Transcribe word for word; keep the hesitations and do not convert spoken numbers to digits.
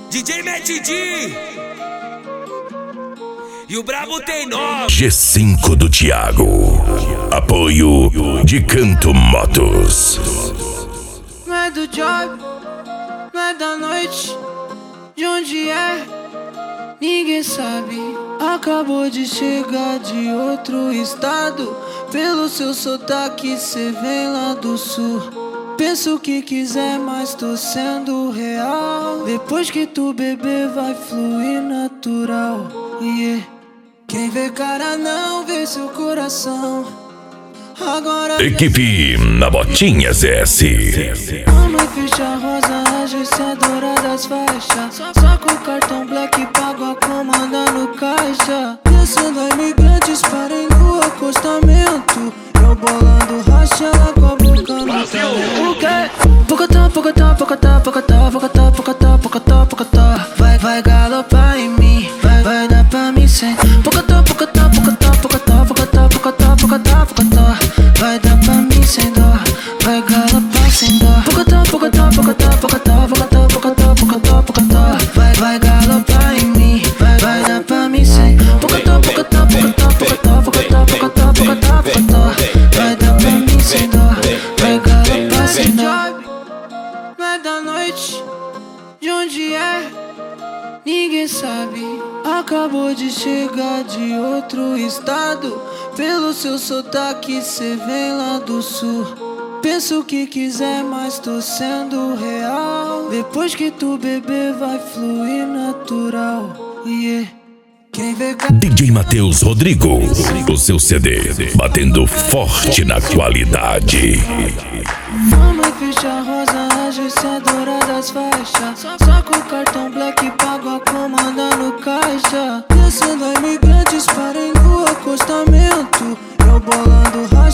D J Matt D e o brabo tem nome. G cinco do Thiago. Apoio de Canto Motos. Não é do job, não é da noite. De onde é? Ninguém sabe. Acabou de chegar de outro estado. Pelo seu sotaque cê vem lá do sul. Pensa o que quiser, mas tô sendo real. Depois que tu beber vai fluir natural. Yeah. Quem vê cara não vê seu coração. Agora Equipe na Botinhas S. Mamãe ficha rosa, agênciadora das faixas. Só com o cartão black pago a comanda no caixa. Descendo a imigrantes, parem no acostamento. Eu bolando racha com a boca no talento. O quê? Pocotó, pocotó, pocotó, pocotó, pocotó, pocotó, pocotó, pocotó. Vai, vai galopar em mim, vai, vai dar pra mim sem. Pocotó, pocotó, pocotó, pocotó, pocotó, pocotó, pocotó, pocotó. Vai dar pra mim sem dó, vai galopar sem dó. Pocotó, pocotó, pocotó, pocotó, pocotó, pocotó, pocotó, pocotó. Vai, vai galopar em mim, vai, vai dar pra mim sem. Pocotó, pocotó, pocotó, pocotó, pocotó, pocotó, pocotó, pocotó. Vai dar pra mim sem dó, vai galopar sem dó. Não é da noite, de onde é? Ninguém sabe. Acabou de chegar de outro estado. Pelo seu sotaque cê vem lá do sul. Pensa o que quiser, mas tô sendo real. Depois que tu beber vai fluir natural. Yeah. Quem vê ca... D J Matheus Rodrigo, o seu C D batendo forte na qualidade. Mamãe ficha rosa, agênciadora das faixas. Só com o cartão black pago a comanda no caixa. Descendo a imigrantes, parem no acostamento. Eu bolando racha.